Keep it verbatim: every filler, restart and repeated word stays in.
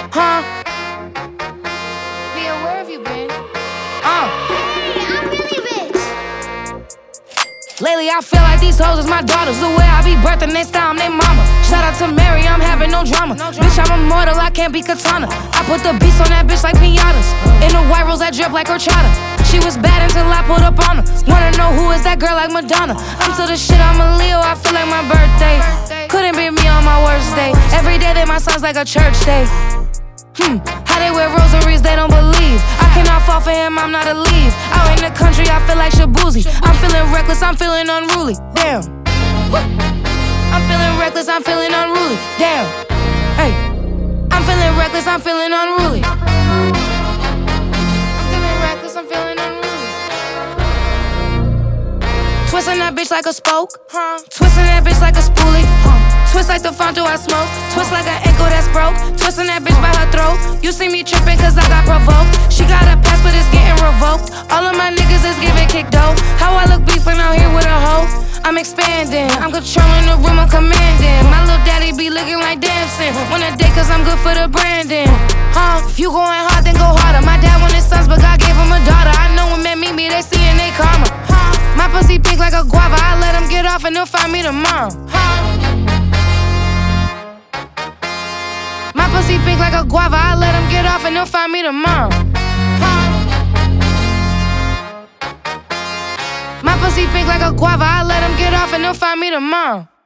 Huh? Be where have you been? Uh. Hey, I'm really rich. Lately I feel like these hoes is my daughters. The way I be birthing, they style, I'm they mama. Shout out to Mary, I'm having no drama. no drama. Bitch, I'm immortal, I can't be katana. I put the beats on that bitch like pinatas. In the white rose that drip like horchata. She was bad until I pulled up on her. Wanna know who is that girl like Madonna? I'm to the shit, I'm a Leo, I feel like my birthday. Couldn't be me on my worst day. Every day they my sons like a church day. Hmm, how they wear rosaries, they don't believe. I cannot fall for him, I'm not a leave. Out in the country, I feel like Shabuzi. I'm feeling reckless, I'm feeling unruly. Damn. I'm feeling reckless, I'm feeling unruly. Damn. Hey. I'm feeling reckless, I'm feeling unruly. I'm feeling reckless, I'm feeling unruly. Twisting that bitch like a spoke. Huh? Twisting that bitch like a spoolie. Huh? Twist like the fondue I smoke. Twist like an ankle that's broke. Twisting that bitch by her throat. You see me tripping cause I got provoked. She got a pass but it's getting revoked. All of my niggas is giving kick dough. How I look beefing out here with a hoe. I'm expanding, I'm controlling the room, I'm commanding. My little daddy be looking like dancing. Wanna date cause I'm good for the branding. Huh? If you going hard then go harder. My dad wanted sons but God gave him a daughter. I know when men meet me they seeing they karma. Huh? My pussy pink like a guava. I let him get off and they'll find me tomorrow. Huh? My pussy pink like a guava. I let him get off and they'll find me tomorrow. Huh? My pussy pink like a guava. I let him get off and they'll find me tomorrow.